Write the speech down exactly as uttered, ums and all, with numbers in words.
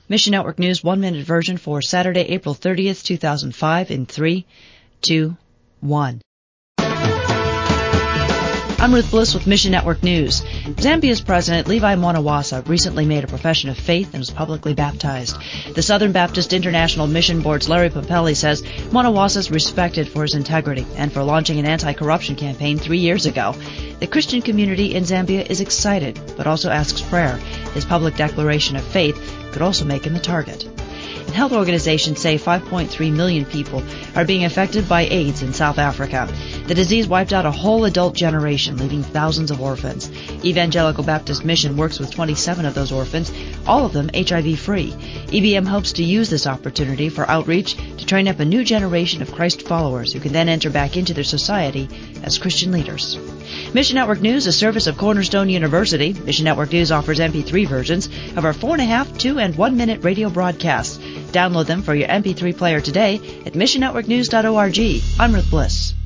Mission Network News one-minute version for Saturday, April thirtieth, two thousand five in three, two, one. I'm Ruth Bliss with Mission Network News. Zambia's President Levi Mwanawasa recently made a profession of faith and was publicly baptized. The Southern Baptist International Mission Board's Larry Papelli says Mwanawasa is respected for his integrity and for launching an anti-corruption campaign three years ago. The Christian community in Zambia is excited, but also asks prayer. His public declaration of faith could also make him a target. And health organizations say five point three million people are being affected by AIDS in South Africa. The disease wiped out a whole adult generation, leaving thousands of orphans. Evangelical Baptist Mission works with twenty-seven of those orphans, all of them H I V-free. E B M hopes to use this opportunity for outreach to train up a new generation of Christ followers who can then enter back into their society as Christian leaders. Mission Network News, a service of Cornerstone University. Mission Network News offers M P three versions of our four and a half, two, and one minute radio broadcasts. Download them for your M P three player today at mission network news dot org. I'm Ruth Bliss.